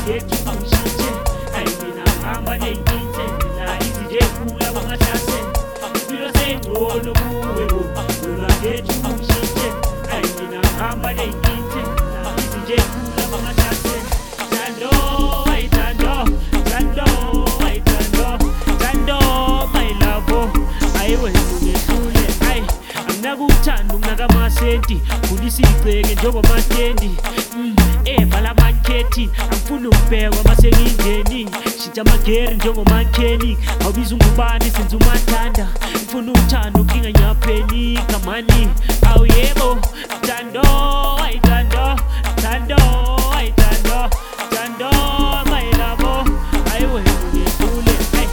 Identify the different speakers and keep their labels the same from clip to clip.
Speaker 1: ngakhetha ungishintshe hayi mina ngihamba ney'nkinze la izije khula bangahlase impilo sengcono kuwe bo ngakhetha ungishintshe hayi mina ngihamba ney'nkinze la izije khula bangahlase Thando ay Thando my love ayiwe ungehlule ay anginakuthanda unginakamasenti khulisa igceke njengomatendi vala amakhethi angifuni ukubhekwa mase ngingeni shintsha amageri njengomakheni awubiza ungubani senza umathanda ngifuna uthando ukinga nyapheni kamani awu yebo Thando ay Thando ay Thando my love ayiwe ungehlule ay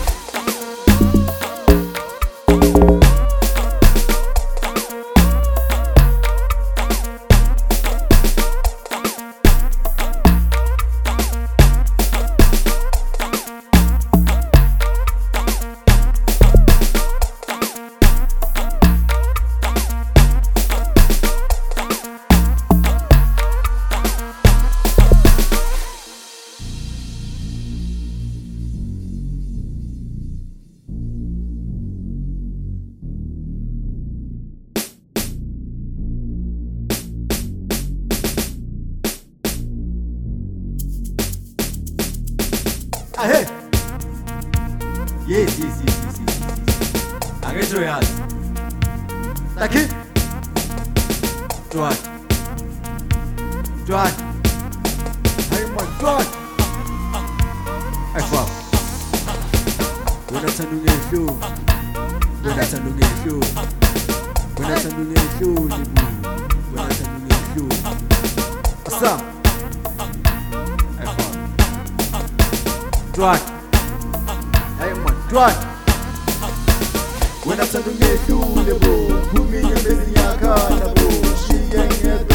Speaker 2: Hey! Yes. I get your hands. Like it. Joan. Hey man, Joan. Hey fam. When I'm standing in show. Assam. Hey fam. Joan. Hey man, Joan. When I'm standing in show, put me in the yakana, she ain't